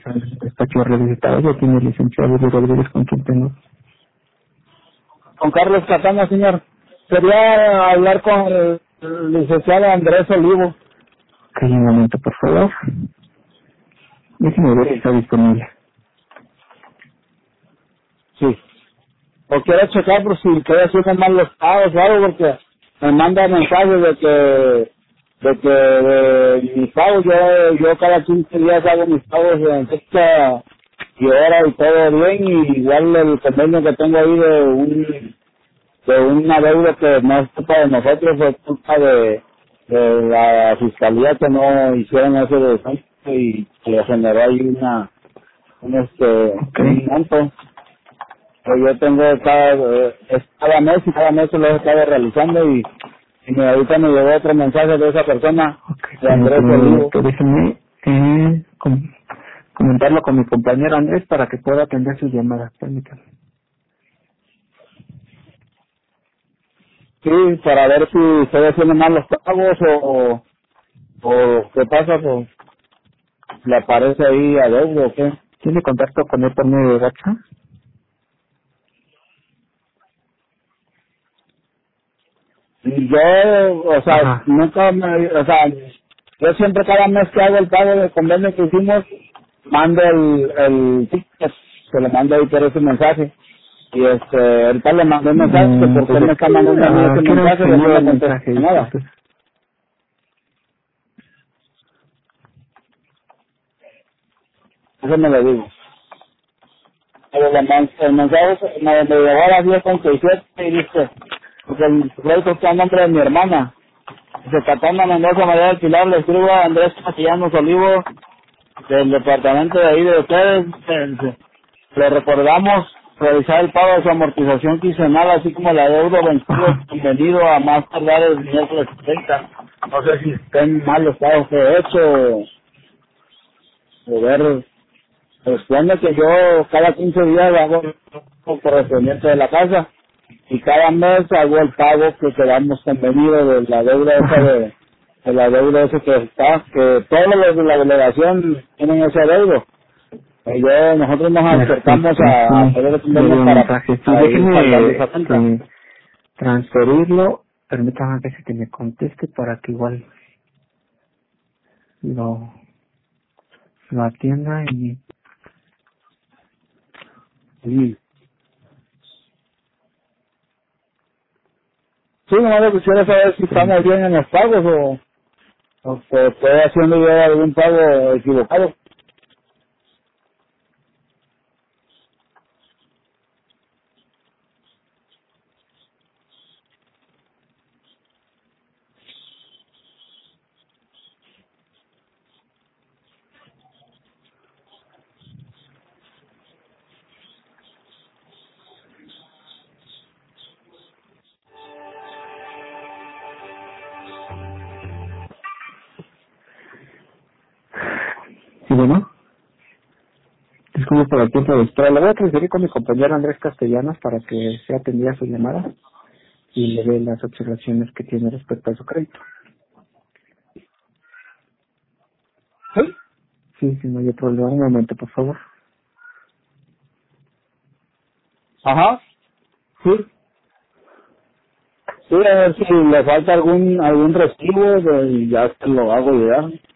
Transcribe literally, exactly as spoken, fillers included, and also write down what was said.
el despacho revisitado. Ya tiene el licenciado Luis Rodríguez, con quien tengo. Con Carlos Catana, señor. Quería hablar con el, el licenciado Andrés Olivo. Que un momento, por favor. Déjeme ver si está disponible. Sí. O quiero checar por si estoy haciendo mal los pagos o algo, porque me manda mensajes de que de que de mis pagos, yo, yo cada quince días hago mis pagos en fecha y hora y todo bien, y igual el convenio que tengo ahí de un de una deuda que no es culpa de nosotros, fue culpa de, de la fiscalía que no hicieron ese descuento y que generó ahí una un este un Ok. monto que yo tengo cada, eh, es cada mes y cada mes lo he estado realizando, y, y me, ahorita me llegó otro mensaje de esa persona, Ok, de Andrés permítame un Olivo. momento. Déjeme eh, com- comentarlo con mi compañero Andrés para que pueda atender sus llamadas. Permítame. Sí, para ver si estoy haciendo mal los pagos o, o qué pasa, pues le aparece ahí a deuda o qué. ¿Tiene contacto con él por medio de WhatsApp? Y yo, o sea, Ajá. nunca me, o sea, yo siempre cada mes que hago el pago del convenio que hicimos, mando el, el ticket, se lo mando ahí por ese mensaje. Y este, ahorita le mandé un mensaje que Mm, por qué ¿Desde me está qué, mandando a mí a ese qué hora mensaje se y no envió me el mensaje? contesta nada. Disculpe. Eso me lo digo. Pero el, men- el mensaje me, me llegó a las diez con seiscientos y dice, porque el crédito está a nombre de mi hermana. Dice, Catana Mendoza, María del Pilar, le escribo a Andrés Castellanos Olivo, del departamento de ahí de ustedes. eh, Le recordamos realizar el pago de su amortización quincenal, así como la deuda vencida, Ajá. bienvenido a más tardar el miércoles treinta. No sé si estén mal los pagos que he hecho, o ver, responde que yo cada quince días hago el correspondiente de la casa, y cada mes hago el pago que quedamos convenido de la deuda esa Ajá. de, de la deuda esa que está, que todos los de la delegación tienen ese deudo. Y yo, nosotros nos acercamos Perfecto. a, a Sí, poder le dio convenio un para, mensaje. Sí, para ir saldando déjeme esa cuenta. este, transferirlo. Permítame que se que me conteste para que igual lo, lo atienda y... Sí, sí, no me quisiera saber si estamos Permítame. bien en los pagos o, o que estoy haciendo yo algún pago equivocado. Sí, bueno. Disculpe por el tiempo de espera. Le voy a transferir con mi compañero Andrés Castellanos para que sea atendida su llamada y le dé las observaciones que tiene respecto a su crédito. Sí, Sí, sí, no hay problema. Un momento, por favor. ajá, sí, sí, a ver si le falta algún algún recibo de- y ya se lo hago llegar.